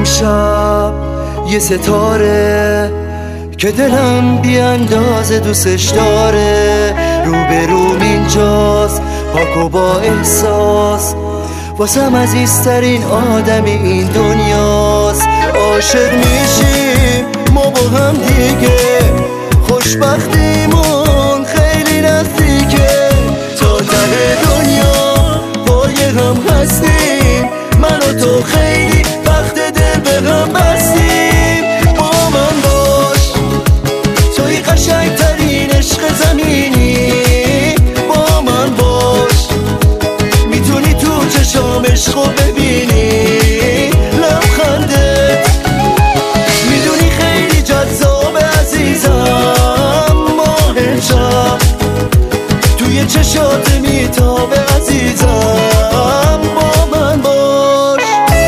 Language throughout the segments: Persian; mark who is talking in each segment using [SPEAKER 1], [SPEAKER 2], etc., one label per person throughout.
[SPEAKER 1] امشب یه ستاره که دلم بی اندازه دوستش داره، روبروم اینجاست پاک و با احساس، واسم عزیزترین آدمی این دنیاست. عاشق میشیم ما با هم دیگه، خوشبختیمون خیلی نزدیکه، تا ته دنیا پای هم هستیم، من و تو خیلی وقت دل به هم بستیم. با من باش توی قشنگترین عشق زمینی، با من باش میتونی تو چشام عشقو ببینی، لبخندت میدونی خیلی جذاب عزیزم، ماه شب توی چشات میتابه عزیزم، با من باش.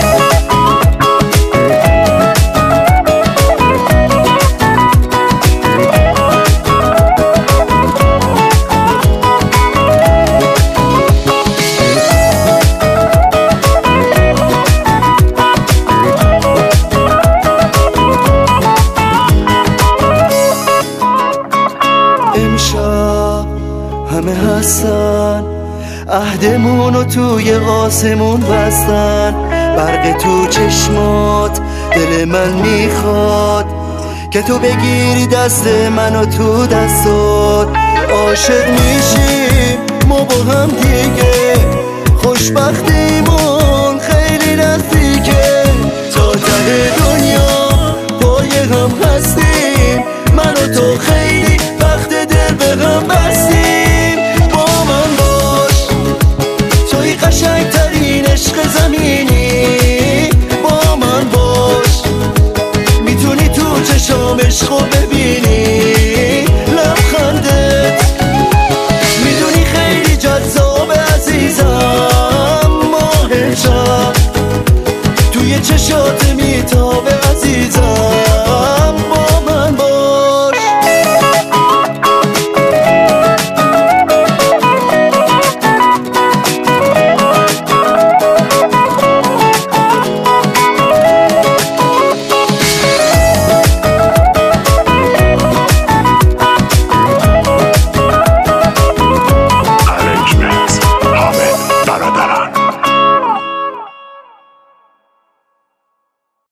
[SPEAKER 1] امشب همه هستن عهدمونو توی آسمون بستن، برق تو چشمات دل من میخواد که تو بگیری دست منو تو دستات. عاشق میشیم ما با هم دیگه، خوشبختیمون خیلی نزدیکه، تا ته دنیا پای هم هستیم، من و تو خیلی وقت دل به هم بستیم. با من باش توی قشنگترین عشق زمینی، با من باش میتونی تو چشام عشقو ببینی، لبخندت میدونی خیلی جذاب عزیزم، ماه شب